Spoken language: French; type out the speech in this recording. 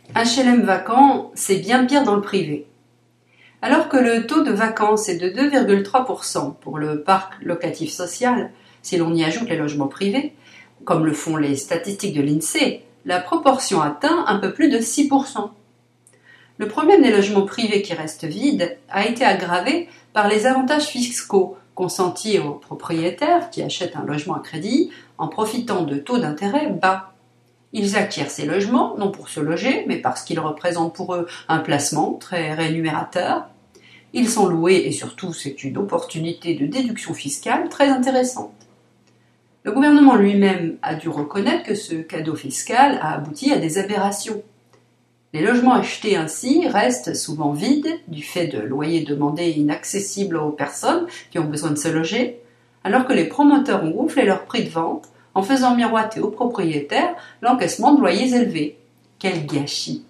HLM vacant, c'est bien pire dans le privé. Alors que le taux de vacance est de 2,3% pour le parc locatif social, si l'on y ajoute les logements privés, comme le font les statistiques de l'INSEE, la proportion atteint un peu plus de 6%. Le problème des logements privés qui restent vides a été aggravé par les avantages fiscaux consentis aux propriétaires qui achètent un logement à crédit en profitant de taux d'intérêt bas. Ils acquièrent ces logements, non pour se loger, mais parce qu'ils représentent pour eux un placement très rémunérateur. Ils sont loués et surtout c'est une opportunité de déduction fiscale très intéressante. Le gouvernement lui-même a dû reconnaître que ce cadeau fiscal a abouti à des aberrations. Les logements achetés ainsi restent souvent vides du fait de loyers demandés inaccessibles aux personnes qui ont besoin de se loger, alors que les promoteurs ont gonflé leur prix de vente en faisant miroiter aux propriétaires l'encaissement de loyers élevés. Quel gâchis!